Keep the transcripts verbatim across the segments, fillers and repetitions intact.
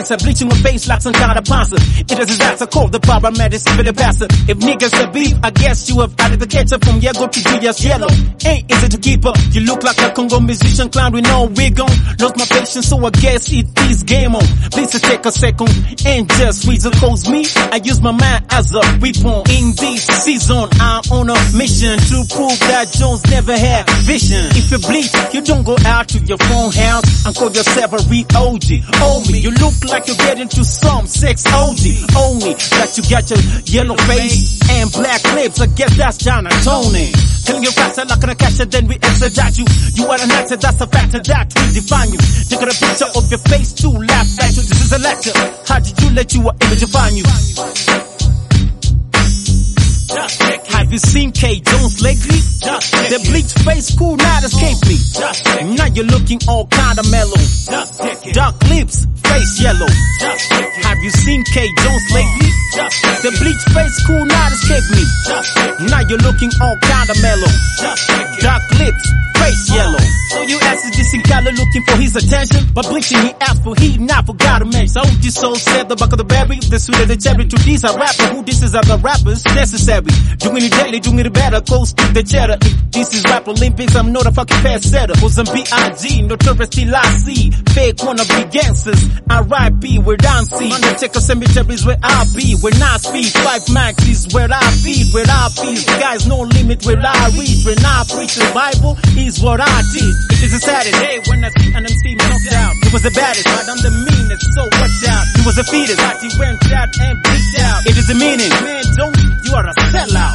dancer, bleaching my face like some kind of panzer. It is a disaster, call the paramedics for the passer. If niggas are beef, I guess you have added the ketchup from yellow to Julius yellow. Ain't easy to keep up. You look like a Congo musician clown with no wig on. Lost my patience, so I guess it is game on. Please take a second and just reason, cause me, I use my mind as a weapon. In this season, I'm on a mission to prove that Jones never had vision. If you bleed, you don't go out to your phone house and call yourself a real O G. Oh me, you look like you're getting to some sex O G. Only that you got your yellow face and black lips, I guess that's John and Tony. Killing you faster like a catcher, then we extradite you. You are an actor, that's a factor that will define you. Take a picture of your face to laugh at you. This is a lecture. How did you let your image define you? Have you seen K. Jones lately? The bleached face cool not escape me. Now you're looking all kinda mellow. Dark lips, face yellow. Have you seen K. Jones lately? The bleached face cool not escape me. Now you're looking all kinda mellow. Dark lips, face yellow. So you asked this in color looking for his attention, but bleaching he asked for he not forgot to mention. So this soul said the back of the berry, the sweet of the cherry. To these are rapper who this is other rappers necessary. Doing it daily, doing it better, close to the cheddar. If this is rap Olympics, I'm not a fucking fast setter. Cause I'm B I G, notorious till I see. Fake wannabe gangsters, R I P where I'm see. Undertaker cemeteries where I be, where not speed. Five max is where I feed, where I feel. Guys no limit where I reach. When I preach the Bible, is what I teach. It is a Saturday when I see an M C knocked out. He was the baddest, but I'm the meanest, so watch out. He was a fetus, but he went out and bleached out. It is the meaning, man, don't, you are a sellout.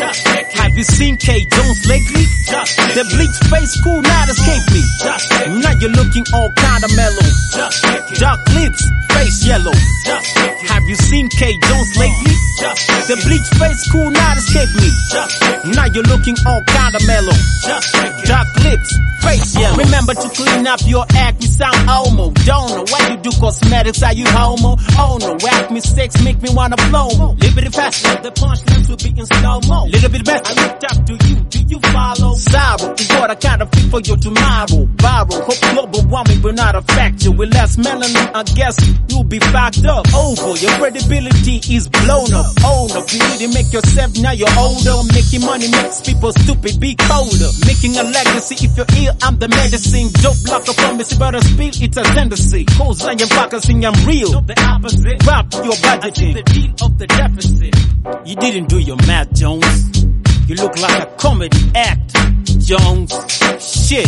Have you seen K. Jones lately? The bleached face cool not escape me. Now you're looking all kinda mellow. Dark lips, face yellow. Have you seen K. Jones lately? The bleached face cool not escape me. Now you're looking all kinda mellow. Dark lips, face yellow. Remember to clean up your act, we sound homo. Don't know why you do cosmetics, are you homo? Oh no, whack mistakes make me wanna blow mo. Little bit faster, the punchlines will be in slow mo. Little bit better, I looked up to you, do you follow? Sorrow is what I kinda feel for your tomorrow. Borrow, hope global warming will not affect you. With less melanin, I guess you'll be fucked up. Over, your credibility is blown up. Oh no, you need to make yourself, now you're older. Making money makes people stupid, be colder. Making a legacy, if you're ill, I'm the medicine. Dope block a promise, but a spill, it's a tendency. Cause I am focusing, I'm real. The opposite, rap your budgeting. The deal of the deficit. You didn't do your math, Jones. You look like a comedy act, Jones. Shit.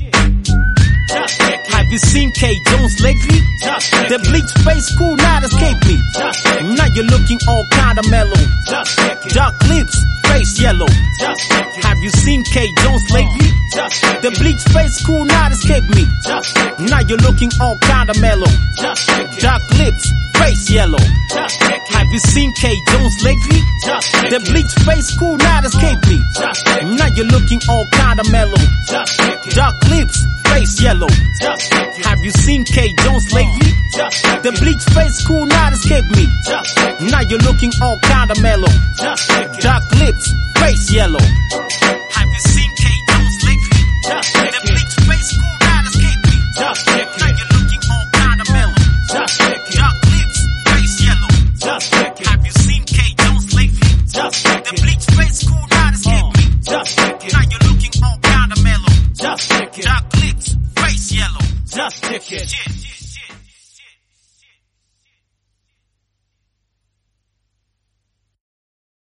Have you seen K. Jones lately? The bleached face cool not escape me. Now you're looking all kinda mellow. Dark lips, face yellow. Have you seen K. Jones lately? The bleached face cool not escape me. Now you're looking all kinda mellow. Dark lips, face yellow. Have you seen K. Jones lately? The bleached face cool not escape me. Now you're looking all kinda mellow. Dark lips, face yellow. Have you seen K. Jones lately? The bleached face cool not escape me. Now you're looking all kinda mellow. Dark lips, face yellow. Have you seen K. Jones lately? The bleached face cool not escape me. Now you're looking all kinda mellow. Dark lips, face yellow. Have you seen K. Jones lately? The bleached face cool not escape me. Now you're looking all kinda mellow. Dark lips, face yellow. Just ticket.